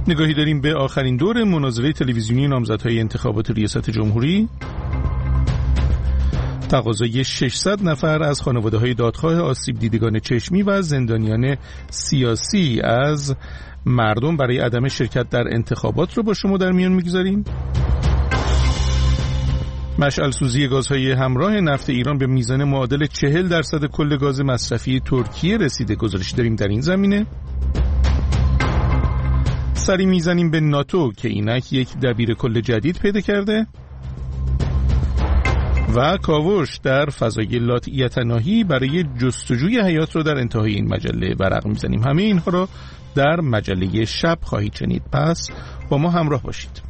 نگاهی داریم به آخرین دور مناظره تلویزیونی نامزدهای انتخابات ریاست جمهوری. تقاضای 600 نفر از خانواده‌های دادخواه آسیب دیدگان چشمی و زندانیان سیاسی از مردم برای عدم شرکت در انتخابات رو با شما در میان میگذاریم. مشعل سوزی گازهای همراه نفت ایران به میزان معادل 40% کل گاز مصرفی ترکیه رسیده، گزارشی داریم در این زمینه. سری میزنیم به ناتو که اینک یک دبیر کل جدید پیدا کرده و کاوش در فضای لاتعیتناهی برای جستجوی حیات رو در انتهای این مجله ورق میزنیم. همه اینها رو در مجله شب خواهید شنید، پس با ما همراه باشید.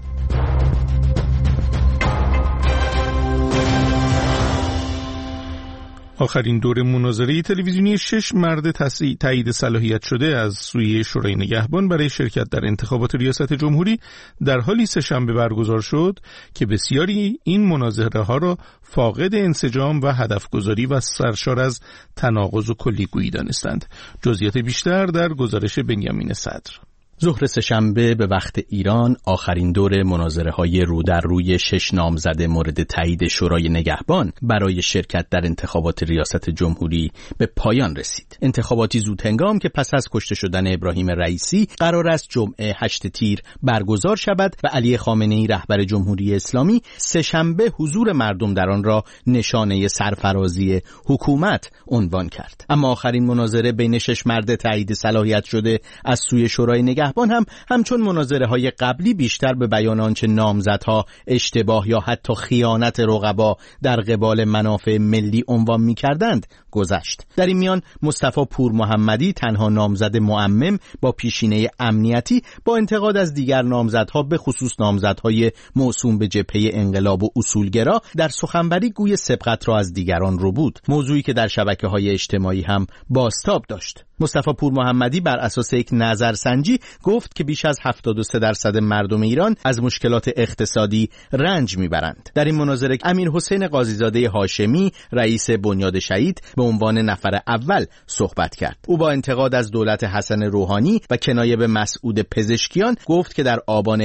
آخرین دور مناظره تلویزیونی 6 مرد تایید صلاحیت شده از سوی شورای نگهبان برای شرکت در انتخابات ریاست جمهوری در حالی سه‌شنبه برگزار شد که بسیاری این مناظره ها را فاقد انسجام و هدفگذاری و سرشار از تناقض و کلیگویی دانستند. جزئیات بیشتر در گزارش بنیامین صدر. ظهر سه‌شنبه به وقت ایران آخرین دور مناظره‌های رو در روی 6 نامزد مورد تایید شورای نگهبان برای شرکت در انتخابات ریاست جمهوری به پایان رسید. انتخاباتی زودهنگام که پس از کشته شدن ابراهیم رئیسی قرار است جمعه 8 تیر برگزار شود و علی خامنه‌ای رهبر جمهوری اسلامی سه‌شنبه حضور مردم در آن را نشانه سرفرازی حکومت عنوان کرد. اما آخرین مناظره بین 6 مرد تایید صلاحیت شده از سوی شورای نگهبان همچون مناظره‌های قبلی بیشتر به بیان آنچه نامزدها اشتباه یا حتی خیانت رقبا در قبال منافع ملی عنوان می‌کردند گذشت. در این میان مصطفی پور محمدی تنها نامزد معمم با پیشینه امنیتی با انتقاد از دیگر نامزدها به خصوص نامزدهای موسوم به جبهه انقلاب و اصولگرا در سخنوری گوی سبقت را از دیگران رو بود، موضوعی که در شبکه‌های اجتماعی هم بازتاب داشت. مصطفی پور محمدی بر اساس یک نظرسنجی گفت که بیش از 73% مردم ایران از مشکلات اقتصادی رنج میبرند. در این مناظره امیرحسین قاضیزاده هاشمی رئیس بنیاد شهید به عنوان نفر اول صحبت کرد. او با انتقاد از دولت حسن روحانی و کنایه به مسعود پزشکیان گفت که در آبان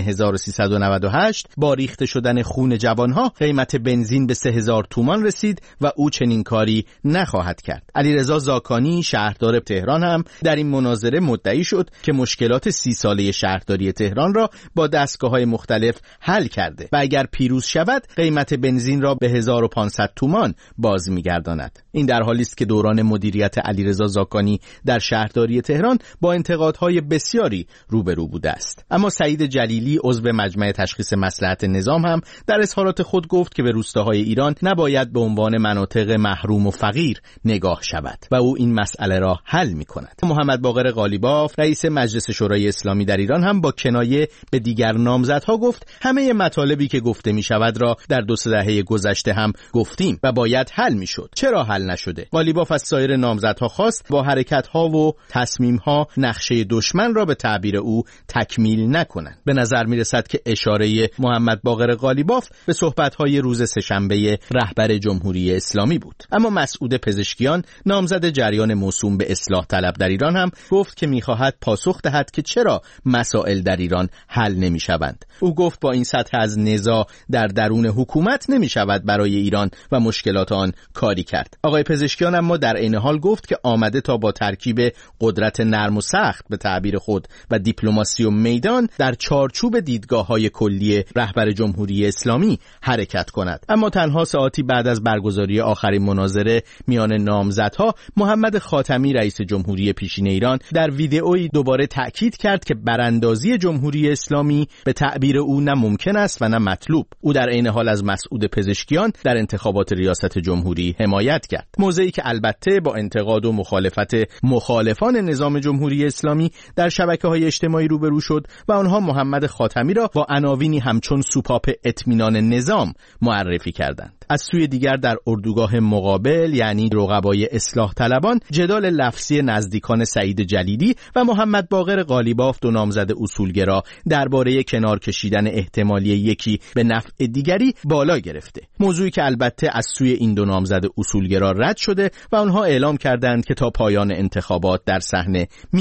1398 با ریخته شدن خون جوانها قیمت بنزین به 3000 تومان رسید و او چنین کاری نخواهد کرد. علیرضا زاکانی شهردار تهران هم در این مناظره مدعی شد که مشکلات 30 ساله شهرداری تهران را با دستگاه‌های مختلف حل کرده و اگر پیروز شود قیمت بنزین را به 1500 تومان باز می‌گرداند. این در حالی است که دوران مدیریت علیرضا زاکانی در شهرداری تهران با انتقادهای بسیاری روبرو بوده است. اما سعید جلیلی عضو مجمع تشخیص مصلحت نظام هم در اظهارات خود گفت که به روستاهای ایران نباید به عنوان مناطق محروم و فقیر نگاه شود و او این مسئله را حل می‌کند. محمد باقر قالیباف رئیس مجلس شورای اسلامی در ایران هم با کنایه به دیگر نامزدها گفت همه مطالبی که گفته می شود را در 2 دهه گذشته هم گفتیم و باید حل می شد. چرا حل نشده؟ قالیباف از سایر نامزدها خواست با حرکت‌ها و تصمیم‌ها نقشه دشمن را به تعبیر او تکمیل نکنند. به نظر می رسد که اشاره محمد باقر قالیباف به صحبت‌های روز سه‌شنبه رهبر جمهوری اسلامی بود. اما مسعود پزشکیان نامزد جریان موسوم به اصلاح طلب در ایران هم گفت که می‌خواهد پاسخ دهد که چرا مسائل در ایران حل نمی‌شوند. او گفت با این سطح از نزاع در درون حکومت نمی‌شود برای ایران و مشکلات آن کاری کرد. آقای پزشکیان اما در عین حال گفت که آمده تا با ترکیب قدرت نرم و سخت به تعبیر خود و دیپلماسی و میدان در چارچوب دیدگاه‌های کلی رهبر جمهوری اسلامی حرکت کند. اما تنها ساعتی بعد از برگزاری آخرین مناظره میان نامزدها محمد خاتمی رئیس جمهوری پیشین ایران در ویدئویی دوباره تأکید کرد که براندازی جمهوری اسلامی به تعبیر او نه ممکن است و نه مطلوب. او در عین حال از مسعود پزشکیان در انتخابات ریاست جمهوری حمایت کرد. موضعی که البته با انتقاد و مخالفت مخالفان نظام جمهوری اسلامی در شبکه‌های اجتماعی روبرو شد و آنها محمد خاتمی را با عناوینی همچون سوپاپ اطمینان نظام معرفی کردند. از سوی دیگر در اردوگاه مقابل یعنی رقبای اصلاح طلبان جدال لفظی نزدیکان سعید جلیلی و محمد باقر قالیباف دو نامزد اصولگرا درباره کنار کشیدن احتمالی یکی به نفع دیگری بالا گرفته. موضوعی که البته از سوی این دو نامزد اصولگرا رد شده و آنها اعلام کردند که تا پایان انتخابات در صحنه میمانند.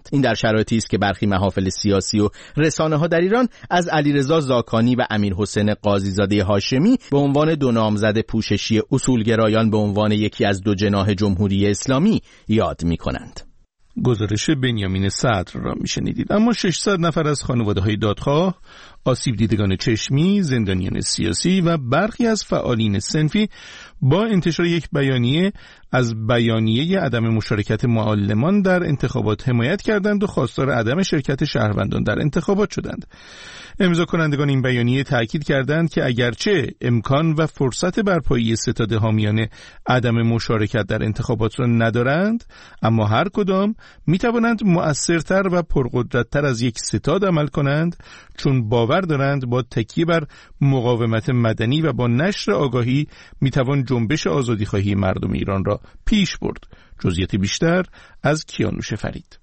این در شرایطی است که برخی محافل سیاسی و رسانه‌ها در ایران از علیرضا زاکانی و امیرحسین قاضیزاده هاشمی به عنوان دو نامزد پوششی اصولگرایان به عنوان یکی از دو جناح جمهوری اسلامی یاد می‌کنند. گزارش بنیامین صدر را میشنیدید. اما 600 نفر از خانواده‌های دادخواه، آسیب دیدگان چشمی، زندانیان سیاسی و برخی از فعالین صنفی با انتشار یک بیانیه از بیانیه عدم مشارکت معلمان در انتخابات حمایت کردند و خواستار عدم شرکت شهروندان در انتخابات شدند. امضا کنندگان این بیانیه تأکید کردند که اگرچه امکان و فرصت برپایی ستاد حامیان عدم مشارکت در انتخابات را ندارند، اما هر کدام می توانند مؤثرتر و پرقدرتتر از یک ستاد عمل کنند، چون باور دارند با تکیه بر مقاومت مدنی و با نشر آگاهی می توان جنبش آزادیخواهی مردم ایران را پیش برد. جزئیات بیشتر از کیانوش فرید.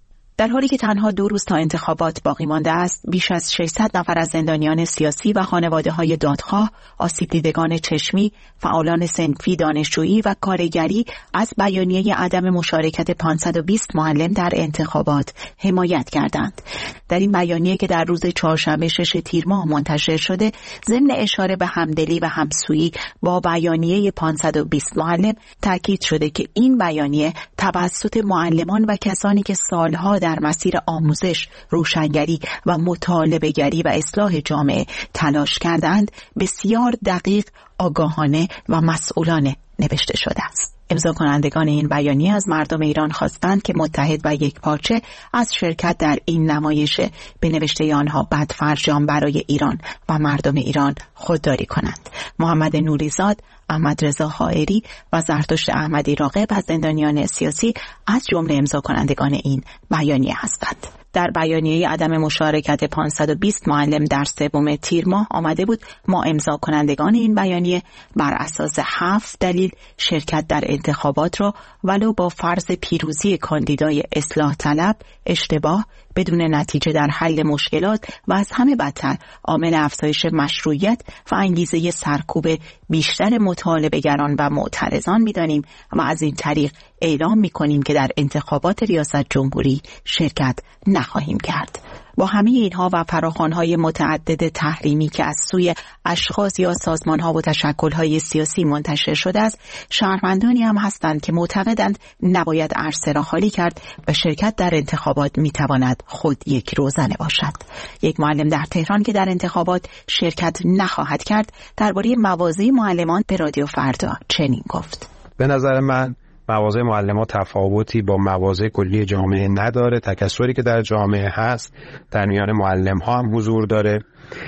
در حالی که تنها 2 روز تا انتخابات باقی مانده است، بیش از 600 نفر از زندانیان سیاسی و خانواده‌های دادخواه، آسیب دیدگان چشمی، فعالان صنفی، دانشجویی و کارگری از بیانیه عدم مشارکت 520 معلم در انتخابات حمایت کردند. در این بیانیه که در روز چهارشنبه 6 تیر ماه منتشر شده، ضمن اشاره به همدلی و همسویی با بیانیه 520 معلم تاکید شده که این بیانیه توسط معلمان و کسانی که سالها در مسیر آموزش، روشنگری و مطالبه‌گری و اصلاح جامعه تلاش کردند، بسیار دقیق، آگاهانه و مسئولانه نوشته شده است. امضا کنندگان این بیانیه از مردم ایران خواستند که متحد و یکپارچه از شرکت در این نمایش به نوشته آنها بدفرجام برای ایران و مردم ایران خودداری کنند. محمد نوریزاد، احمد رضا حائری و زرتشت احمدی راغب از زندانیان سیاسی از جمله امضا کنندگان این بیانیه هستند. در بیانیه عدم مشارکت 520 معلم در 3 تیر ماه آمده بود ما امضا کنندگان این بیانیه بر اساس 7 دلیل شرکت در انتخابات را ولو با فرض پیروزی کاندیدای اصلاح طلب، اشتباه، بدون نتیجه در حل مشکلات و از همه بدتر عامل افزایش مشروعیت و انگیزه سرکوب بیشتر مطالبه‌گران و معترضان می‌دانیم و از این طریق اعلام می‌کنیم که در انتخابات ریاست جمهوری شرکت نخواهیم کرد. با همه اینها و فراخوان‌های متعدد تحریمی که از سوی اشخاص یا سازمان‌ها و تشکل‌های سیاسی منتشر شده است، شهروندانی هم هستند که معتقدند نباید عرصه را خالی کرد و شرکت در انتخابات می‌تواند خود یک روزنه باشد. یک معلم در تهران که در انتخابات شرکت نخواهد کرد، درباره مواضع معلمان به رادیو فردا چنین گفت: به نظر من مواضع معلم‌ها تفاوتی با مواضع کلی جامعه نداره. تکثری که در جامعه هست در میان معلم‌ها هم حضور داره.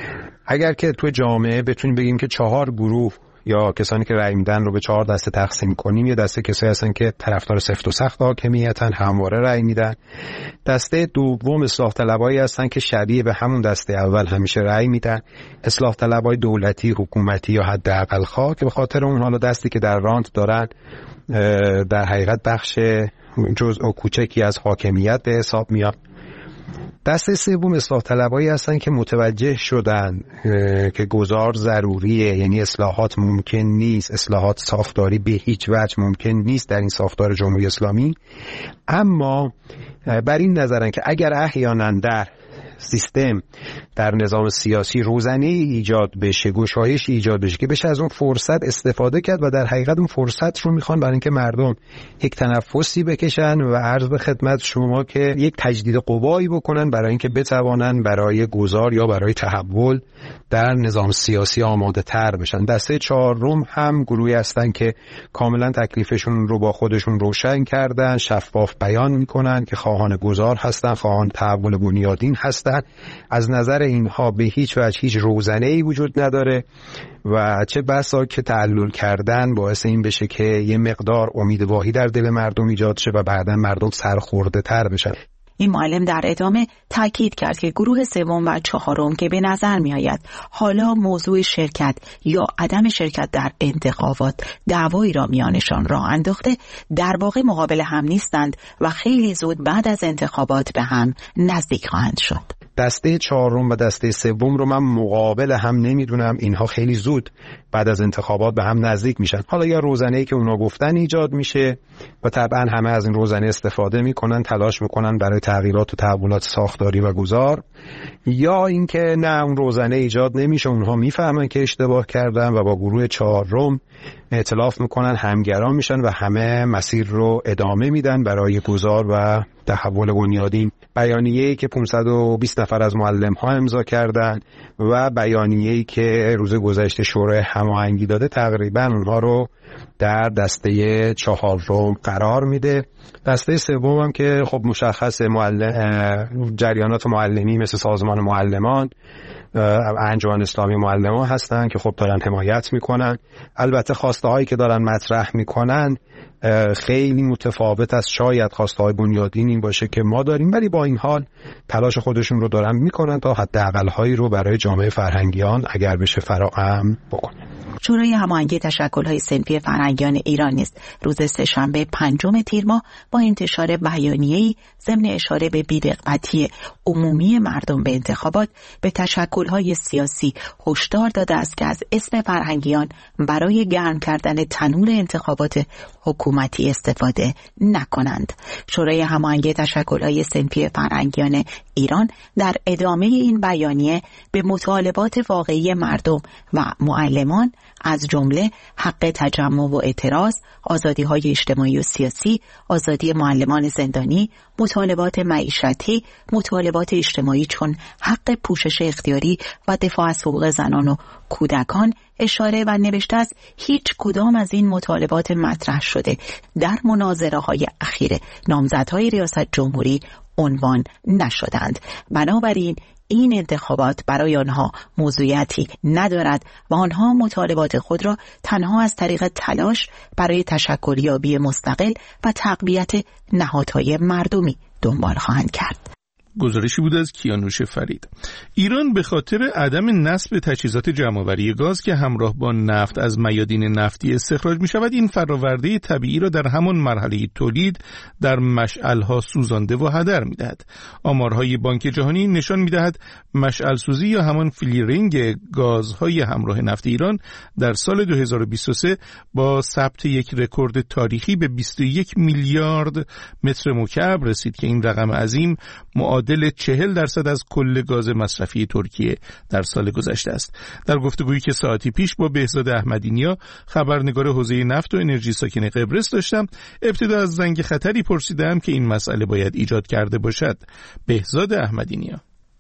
اگر که تو جامعه بتونیم بگیم که 4 گروه یا کسانی که رأی میدن رو به 4 دسته تقسیم کنیم، یه دسته کسایی هستن که طرفدار سفت و سخت حاکمیتن، همواره رأی میدن. دسته دوم اصلاح طلبایی هستن که شبیه به همون دسته اول همیشه رأی میدن. اصلاح طلبای دولتی، حکومتی یا حداقل خواه که به خاطر اون حالا دستی که در رانت دارن در حقیقت بخش جزء و کوچکی از حاکمیت به حساب میاد. دسته سوم اصلاح طلبایی هستن که متوجه شدن که گذار ضروریه، یعنی اصلاحات ممکن نیست، اصلاحات ساختاری به هیچ وجه ممکن نیست در این ساختار جمهوری اسلامی، اما بر این نظرن که اگر احیانا در سیستم در نظام سیاسی روزنه ایجاد بشه، گشایش ایجاد بشه که بشه از اون فرصت استفاده کرد و در حقیقت اون فرصت رو میخوان برای اینکه مردم یک تنفسی بکشن و عرض به خدمت شما که یک تجدید قوایی بکنن برای اینکه بتوانن برای گذار یا برای تحول در نظام سیاسی آماده تر بشن. دسته 4 هم گروهی هستن که کاملا تکلیفشون رو با خودشون روشن کردن، شفاف بیان میکنن که خواهان گذار هستن، خواهان تحول بنیادین هستن. از نظر اینها به هیچ وجه هیچ روزنه‌ای وجود نداره و چه بسا که تعلل کردن باعث این بشه که یه مقدار امیدواهی در دل مردم ایجاد شه و بعداً مردم سرخورده تر بشن. این معلم در ادامه تاکید کرد که گروه 3 و 4 که به نظر می آید حالا موضوع شرکت یا عدم شرکت در انتخابات دعوایی را میانشان راه انداخته، در واقع مقابل هم نیستند و خیلی زود بعد از انتخابات به هم نزدیک خواهند شد. دسته چهارم و دسته سوم رو من مقابل هم نمیدونم. اینها خیلی زود بعد از انتخابات به هم نزدیک میشن. حالا یا روزنه‌ای که اونا گفتن ایجاد میشه و طبعا همه از این روزنه استفاده میکنن، تلاش میکنن برای تغییرات و تحولات ساختاری و گذار، یا اینکه نه اون روزنه ایجاد نمیشه، اونها میفهمن که اشتباه کردن و با گروه چهارم ائتلاف میکنن، همگرا میشن و همه مسیر رو ادامه میدن برای گذار و تحول بنیادین. بیانیه‌ای که 520 نفر از معلم‌ها امضا کردن و بیانیه‌ای که روز گذشته شورای هماهنگی داده تقریبا اونها رو در دسته چهارم قرار میده. دسته سوم هم که خب مشخص جریانات معلمی مثل سازمان معلمان، انجمن اسلامی معلمان هستن که خب دارن حمایت میکنن. البته خواسته هایی که دارن مطرح میکنن خیلی متفاوت از شاید خواسته های بنیادین این باشه که ما داریم، ولی با این حال تلاش خودشون رو دارن میکنن تا حداقل هایی رو برای جامعه فرهنگیان اگر بشه فراهم بکنن. شورای هماهنگی تشکل‌های صنفی فرهنگیان ایران نیز روز سه‌شنبه 5 تیر ماه با انتشار بیانیه‌ای ضمن اشاره به بی‌رغبتی عمومی مردم به انتخابات به تشکل‌های سیاسی هشدار داده است که از اسم فرهنگیان برای گرم کردن تنور انتخابات حکومتی استفاده نکنند. شورای هماهنگی تشکل‌های صنفی فرهنگیان ایران در ادامه این بیانیه به مطالبات واقعی مردم و معلمان از جمله حق تجمع و اعتراض، آزادی‌های اجتماعی و سیاسی، آزادی معلمان زندانی، مطالبات معیشتی، مطالبات اجتماعی چون حق پوشش اختیاری و دفاع از حقوق زنان و کودکان اشاره و نوشته است هیچ کدام از این مطالبات مطرح شده در مناظره‌های اخیر نامزدهای ریاست جمهوری عنوان نشدند. بنابراین این انتخابات برای آنها موضوعیتی ندارد و آنها مطالبات خود را تنها از طریق تلاش برای تشکلیابی مستقل و تقویت نهادهای مردمی دنبال خواهند کرد. گزارشی بود از کیانوش فرید. ایران به خاطر عدم نصب تجهیزات جمع‌آوری گاز که همراه با نفت از میادین نفتی استخراج می شود، این فراورده طبیعی را در همان مرحله تولید در مشعل‌ها سوزانده و هدر می دهد. آمارهای بانک جهانی نشان می دهد مشعل سوزی یا همان فلیرینگ گازهای همراه نفت ایران در سال 2023 با ثبت یک رکورد تاریخی به 21 میلیارد متر مکعب رسید که این رقم عظیم معادل 40% از کل گاز مصرفی ترکیه در سال گذشته است. در گفتگویی که ساعتی پیش با بهزاد احمدی‌نیا خبرنگار حوزه نفت و انرژی ساکن قبرس داشتم، ابتدا از زنگ خطری پرسیدم که این مسئله باید ایجاد کرده باشد. بهزاد احمدی‌نیا: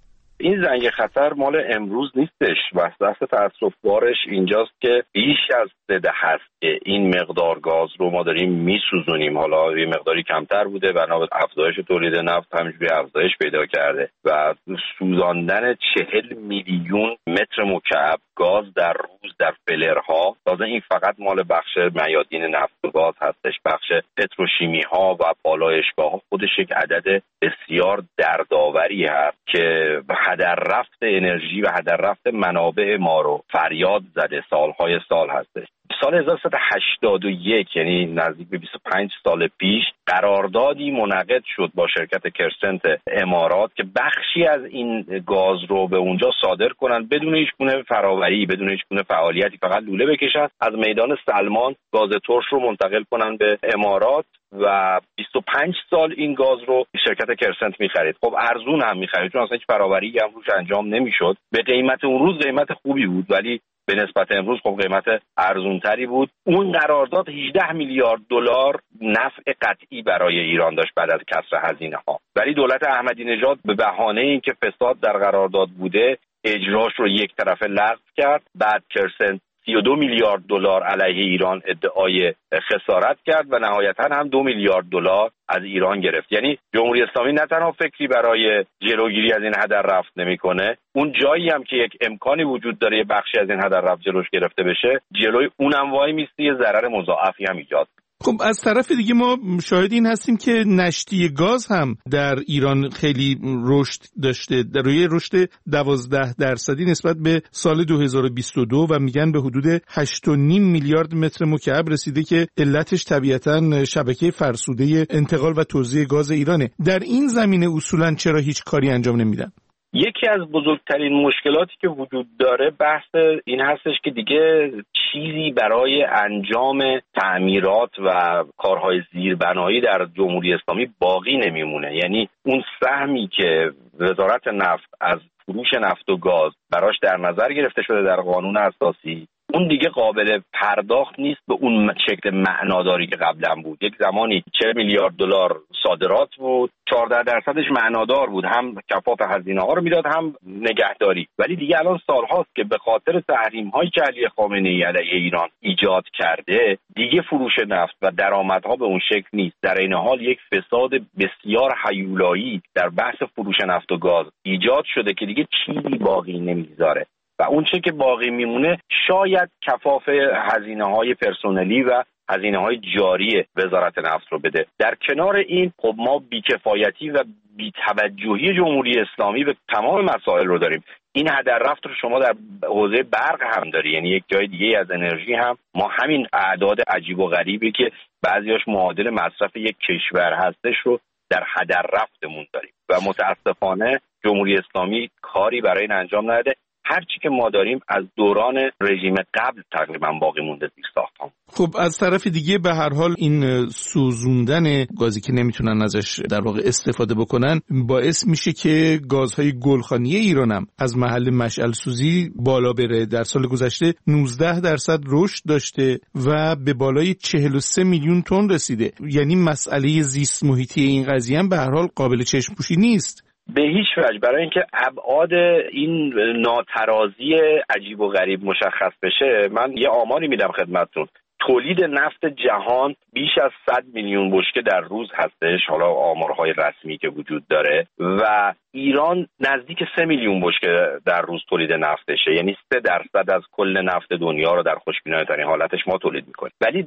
این زنگ خطر مال امروز نیستش و دست تأسف‌بارش اینجاست که بیش از 3 دهه هست که این مقدار گاز رو ما داریم میسوزونیم. حالا یه مقداری کمتر بوده بنا به افزایش تولید نفت همینجوری افزایش پیدا کرده و سوزاندن 40 میلیون متر مکعب گاز در روز در فلرها. تازه این فقط مال بخش میادین نفت و گاز هستش. بخش پتروشیمی ها و پالایشگاه ها خودش یک عدد بسیار دردآوری هست که هدر رفت انرژی و هدر رفت منابع ما رو فریاد زده سالهای سال هستش. سال 1381 یعنی نزدیک به 25 سال پیش قراردادی منعقد شد با شرکت کرسنت امارات که بخشی از این گاز رو به اونجا صادر کنن بدون هیچ گونه فراوری، بدون هیچ گونه فعالیتی، فقط لوله بکشن، از میدان سلمان گاز ترش رو منتقل کنن به امارات و 25 سال این گاز رو شرکت کرسنت می‌خرید. خب ارزون هم می‌خرید چون اصلا هیچ فراوری هم روش انجام نمی‌شد. به قیمت اون روز قیمت خوبی بود ولی به نسبت امروز خب قیمت ارزونتری بود. اون قرارداد 18 میلیارد دلار نفع قطعی برای ایران داشت بعد از کسر هزینه ها. ولی دولت احمدی نژاد به بهانه اینکه فساد در قرارداد بوده اجراش رو یک طرفه لغو کرد. بعد کرسنت 32 میلیارد دلار علیه ایران ادعای خسارت کرد و نهایتاً هم 2 میلیارد دلار از ایران گرفت. یعنی جمهوری اسلامی نه تنها فکری برای جلوگیری از این هدر رفت نمی‌کنه، اون جایی هم که یک امکانی وجود داره یه بخشی از این هدر رفت جلوش گرفته بشه جلوی اونم وای میسته، یه ضرر مضاعفی هم ایجاد. خب از طرف دیگه ما شاهد این هستیم که نشتی گاز هم در ایران خیلی رشد داشته، در روی رشد 12% نسبت به سال 2022 و میگن به حدود 8.5 میلیارد متر مکعب رسیده که علتش طبیعتاً شبکه فرسوده انتقال و توزیع گاز ایرانه. در این زمینه اصولاً چرا هیچ کاری انجام نمیدن؟ یکی از بزرگترین مشکلاتی که وجود داره بحث این هستش که دیگه چیزی برای انجام تعمیرات و کارهای زیربنایی در جمهوری اسلامی باقی نمیمونه. یعنی اون سهمی که وزارت نفت از فروش نفت و گاز براش در نظر گرفته شده در قانون اساسی، اون دیگه قابل پرداخت نیست به اون شکل معناداری که قبلا بود. یک زمانی 40 میلیارد دلار صادرات بود، 14% معنادار بود، هم کفاف هزینه ها رو میداد هم نگهداری. ولی دیگه الان سالهاست که به خاطر تحریم هایی که علی خامنه‌ای علیه ایران ایجاد کرده دیگه فروش نفت و درآمدها به اون شکل نیست. در این حال یک فساد بسیار هیولایی در بحث فروش نفت و گاز ایجاد شده که دیگه چیزی باقی نمیذاره و اون چه که باقی میمونه شاید کفاف هزینه‌های پرسنلی و هزینه‌های جاری وزارت نفت رو بده. در کنار این خب ما بیکفایتی و بی‌توجهی جمهوری اسلامی به تمام مسائل رو داریم. این هدر رفت رو شما در حوزه برق هم داری، یعنی یک جای دیگه از انرژی هم ما همین اعداد عجیب و غریبی که بعضیاش معادل مصرف یک کشور هستش رو در هدر رفتمون داریم و متاسفانه جمهوری اسلامی کاری برای این انجام نداده. هر چی که ما داریم از دوران رژیم قبل تقریبا باقی مونده زیر ساختمان. خب از طرف دیگه به هر حال این سوزوندن گازی که نمیتونن ازش در واقع استفاده بکنن باعث میشه که گازهای گلخانی ایران هم از محل مشعل سوزی بالا بره. در سال گذشته 19% رشد داشته و به بالای 43 میلیون تن رسیده. یعنی مسئله زیست محیطی این قضیه هم به هر حال قابل چشم پوشی نیست. به هیچ وجه. برای اینکه ابعاد این ناترازی عجیب و غریب مشخص بشه من یه آماری میدم خدمتتون. تولید نفت جهان بیش از 100 میلیون بشکه در روز هستش، حالا آمارهای رسمی که وجود داره، و ایران نزدیک 3 میلیون بشکه در روز تولید نفتشه، یعنی 3% از کل نفت دنیا رو در خوشبینانه‌ترین حالتش ما تولید میکنیم. ولی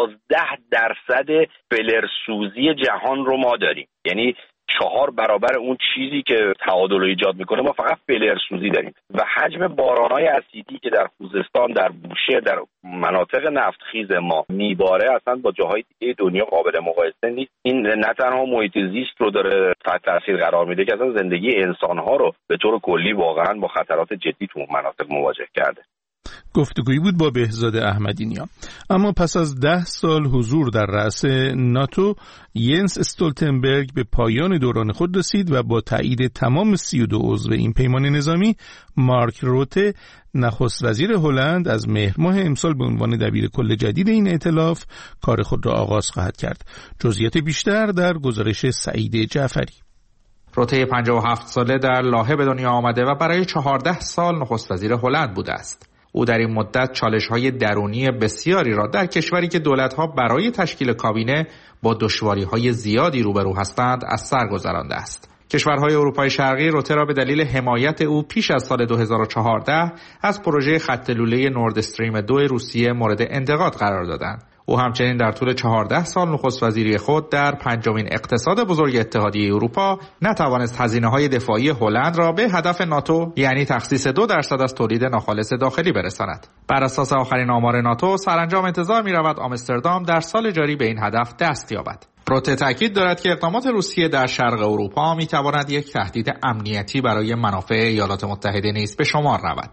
12% فلرسوزی جهان رو ما داریم، یعنی 4 برابر اون چیزی که تعادل ایجاد میکنه ما فقط فلرسوزی داریم و حجم بارانهای اسیدی که در خوزستان، در بوشهر، در مناطق نفتخیز ما میباره اصلا با جاهای دیگه دنیا قابل مقایسه نیست. این نه تنها محیط زیست رو داره تحت تاثیر قرار میده که اصلا زندگی انسانها رو به طور کلی واقعا با خطرات جدی تو مناطق مواجه کرده. گفتگویی بود با بهزاد احمدی نیا. اما پس از 10 سال حضور در رأس ناتو، ینس استولتنبرگ به پایان دوران خود رسید و با تایید تمام 32 عضو این پیمان نظامی، مارک روته نخست وزیر هلند از مهر ماه امسال به عنوان دبیر کل جدید این ائتلاف کار خود را آغاز خواهد کرد. جزئیات بیشتر در گزارش سعید جعفری. روته 57 ساله در لاهه به دنیا آمده و برای 14 سال نخست وزیر هلند بوده است. او در این مدت چالش‌های درونی بسیاری را در کشوری که دولت‌ها برای تشکیل کابینه با دشواری‌های زیادی روبرو هستند از سر گذرانده است. کشورهای اروپای شرقی روته را به دلیل حمایت او پیش از سال 2014 از پروژه خط لوله نورد استریم 2 روسیه مورد انتقاد قرار دادند. او همچنین در طول 14 سال نخست وزیری خود در پنجمین اقتصاد بزرگ اتحادیه اروپا نتوانست هزینه‌های دفاعی هلند را به هدف ناتو، یعنی تخصیص 2% از تولید ناخالص داخلی برساند. بر اساس آخرین آمار ناتو، سرانجام انتظار می‌رود آمستردام در سال جاری به این هدف دست یابد. روته تاکید دارد که اقدامات روسیه در شرق اروپا می‌تواند یک تهدید امنیتی برای منافع ایالات متحده نیز به شمار رود.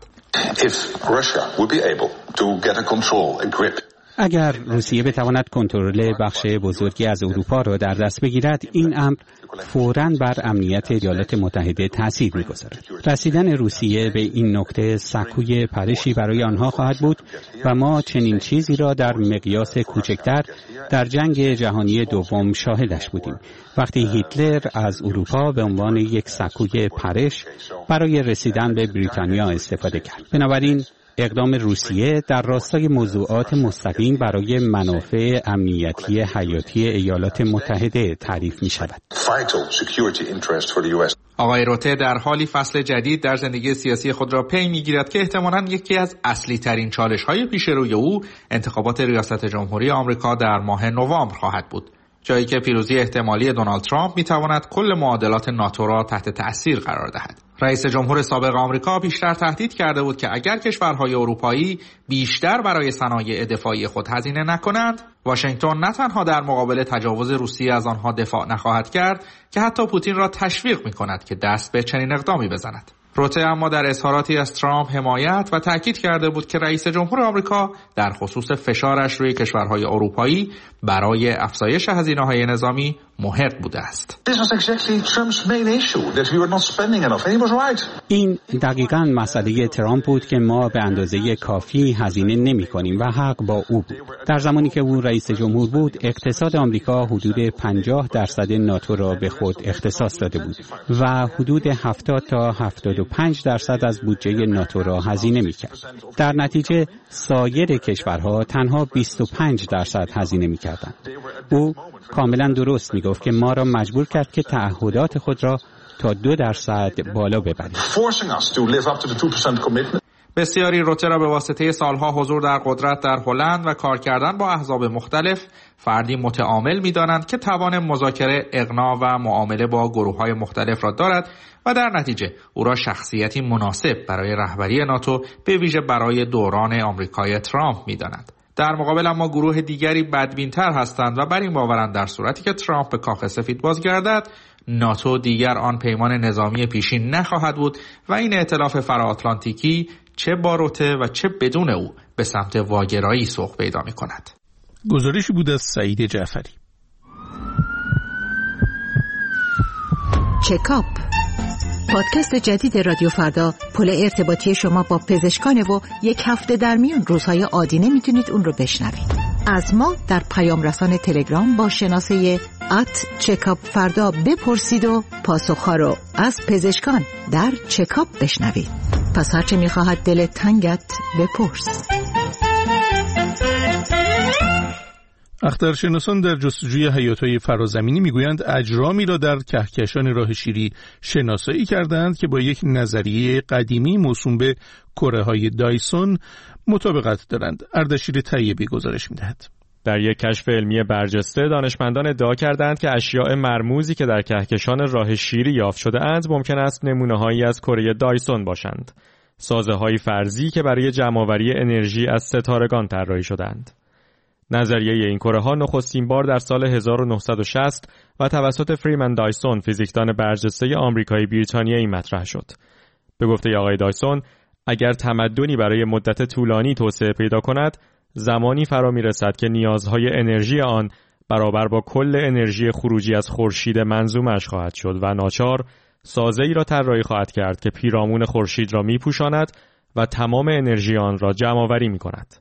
اگر روسیه بتواند کنترل بخش بزرگی از اروپا را در دست بگیرد، این امر فوراً بر امنیت ایالات متحده تأثیر می‌گذارد. رسیدن روسیه به این نقطه سکوی پرشی برای آنها خواهد بود و ما چنین چیزی را در مقیاس کوچکتر در جنگ جهانی دوم شاهدش بودیم، وقتی هیتلر از اروپا به عنوان یک سکوی پرش برای رسیدن به بریتانیا استفاده کرد. بنابراین اقدام روسیه در راستای موضوعات مستقیم برای منافع امنیتی حیاتی ایالات متحده تعریف می شود. آقای روته در حالی فصل جدید در زندگی سیاسی خود را پی می گیرد که احتمالاً یکی از اصلی ترین چالش های پیش روی او انتخابات ریاست جمهوری آمریکا در ماه نوامبر خواهد بود، جایی که پیروزی احتمالی دونالد ترامپ می تواند کل معادلات ناتو را تحت تأثیر قرار دهد. رئیس جمهور سابق آمریکا پیشتر تهدید کرده بود که اگر کشورهای اروپایی بیشتر برای صنایع دفاعی خود هزینه نکنند، واشنگتن نه تنها در مقابل تجاوز روسیه از آنها دفاع نخواهد کرد که حتی پوتین را تشویق می‌کند که دست به چنین اقدامی بزند. روته اما در اظهاراتی از ترامپ حمایت و تاکید کرده بود که رئیس جمهور آمریکا در خصوص فشارش روی کشورهای اروپایی برای افزایش هزینه‌های نظامی محق بوده است. این دقیقاً مسئله ترامپ بود که ما به اندازه کافی هزینه نمی‌کنیم و حق با او بود. در زمانی که او رئیس جمهور بود، اقتصاد آمریکا حدود 50% ناتو را به خود اختصاص داده بود و حدود 70 تا 75% از بودجه ناتو را هزینه می‌کرد. در نتیجه سایر کشورها تنها 25% هزینه می‌کردند. او کاملا درست میگفت که ما را مجبور کرد که تعهدات خود را تا 2% بالا ببریم. بسیاری روته را به واسطه سالها حضور در قدرت در هلند و کار کردن با احزاب مختلف فردی متعامل می‌دانند که توان مذاکره، اقناع و معامله با گروه‌های مختلف را دارد و در نتیجه او را شخصیتی مناسب برای رهبری ناتو به ویژه برای دوران آمریکای ترامپ می‌دانند. در مقابل اما گروه دیگری بدبین‌تر هستند و بر این باورند در صورتی که ترامپ به کاخ سفید بازگردد، ناتو دیگر آن پیمان نظامی پیشین نخواهد بود و این ائتلاف فرااتلانتیکی چه با روته و چه بدون او به سمت واگرایی سوق پیدا می‌کند. گزارشی بود از سعید جعفری. چکاپ، پادکست جدید رادیو فردا، پل ارتباطی شما با پزشکان و یک هفته در میان روزهای عادی نمیتونید اون رو بشنوید. از ما در پیام رسان تلگرام با شناسه @چکاپ فردا بپرسید و پاسخها رو از پزشکان در چکاپ بشنوید. پس هرچه میخواهد دل تنگت بپرس. اخترشناسان در جستجوی حیاتهای فرازمینی میگویند اجرامی را در کهکشان راه شیری شناسایی کردند که با یک نظریه قدیمی موسوم به کره‌های دایسون مطابقت دارند. اردشیر طیبی گزارش میدهد. در یک کشف علمی برجسته دانشمندان ادعا کردند که اشیاء مرموزی که در کهکشان راه شیری یافت شده اند ممکن است نمونه‌هایی از کره دایسون باشند، سازه‌های فرضی که برای جمع‌آوری انرژی از ستارگان طراحی شدند. نظریه این کره‌ها نخستین بار در سال 1960 و توسط فریمن دایسون، فیزیکدان برجسته آمریکایی بریتانیایی مطرح شد. به گفته آقای دایسون، اگر تمدنی برای مدت طولانی توسعه پیدا کند، زمانی فرا می‌رسد که نیازهای انرژی آن برابر با کل انرژی خروجی از خورشید منظومش خواهد شد و ناچار سازه‌ای را طراحی خواهد کرد که پیرامون خورشید را می‌پوشاند و تمام انرژی آن را جمع‌آوری می‌کند.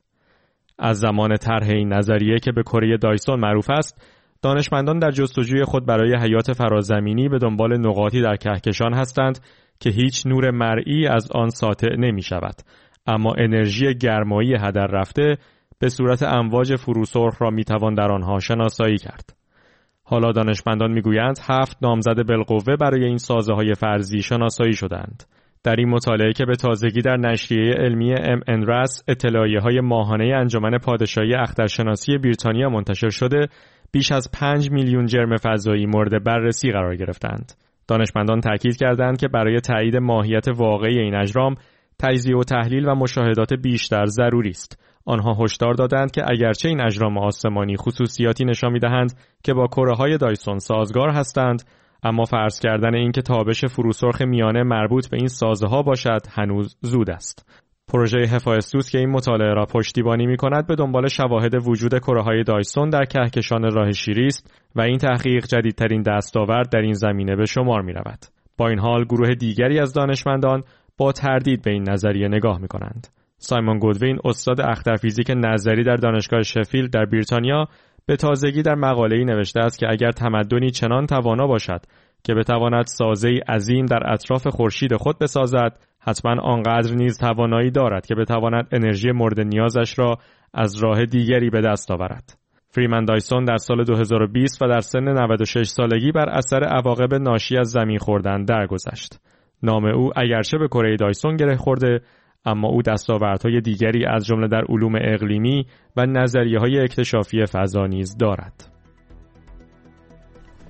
از زمان طرح این نظریه که به کره دایسون معروف است، دانشمندان در جستجوی خود برای حیات فرازمینی به دنبال نقاطی در کهکشان هستند که هیچ نور مرئی از آن ساطع نمی شود، اما انرژی گرمایی هدر رفته به صورت امواج فروسرخ را می توان در آنها شناسایی کرد. حالا دانشمندان می گویند 7 نامزد بالقوه برای این سازه‌های فرضی شناسایی شدند. در این مطالعه که به تازگی در نشریه علمی NRAS اطلاعیه‌های ماهانه انجمن پادشاهی اخترشناسی بریتانیا منتشر شده، بیش از 5 میلیون جرم فضایی مورد بررسی قرار گرفتند. دانشمندان تاکید کردند که برای تایید ماهیت واقعی این اجرام، تجزیه و تحلیل و مشاهدات بیشتر ضروری است. آنها هشدار دادند که اگرچه این اجرام آسمانی خصوصیاتی نشان می‌دهند که با کره‌های دایسون سازگار هستند، اما فرض کردن این که تابش فروسرخ میانه مربوط به این سازه‌ها باشد هنوز زود است. پروژه هفایستوس که این مطالعه را پشتیبانی می‌کند به دنبال شواهد وجود کره‌های دایسون در کهکشان راه شیری است و این تحقیق جدیدترین دستاورد در این زمینه به شمار می‌رود. با این حال گروه دیگری از دانشمندان با تردید به این نظریه نگاه می‌کنند. سایمون گودوین، استاد اخترفیزیک نظری در دانشگاه شفیلد در بریتانیا، به تازگی در مقاله‌ای نوشته است که اگر تمدنی چنان توانا باشد که بتواند سازه‌ای عظیم در اطراف خورشید خود بسازد، حتما آنقدر نیز توانایی دارد که بتواند انرژی مورد نیازش را از راه دیگری به دست آورد. فریمن دایسون در سال 2020 و در سن 96 سالگی بر اثر عواقب ناشی از زمین خوردن درگذشت. نام او اگرچه به کره دایسون گره خورده، اما او دستاوردهای دیگری از جمله در علوم اقلیمی و نظریه‌های اکتشافی فضا نیز دارد. خب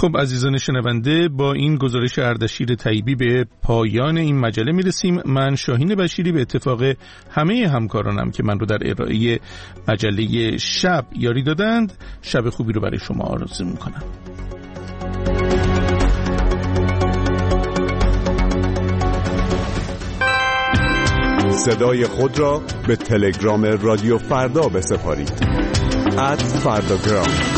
خب عزیزان شنونده، با این گزارش اردشیر طیبی به پایان این مجله میرسیم. من شاهین بشیری به اتفاق همه همکارانم که من رو در ارائه مجله شب یاری دادند، شب خوبی رو برای شما آرزو میکنم. صدای خود را به تلگرام رادیو فردا بسپارید. @فرداگرام